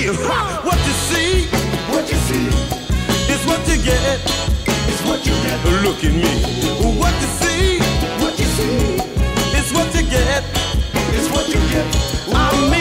What you see, is what you get. Look at me. What you see, is what you get. I mean.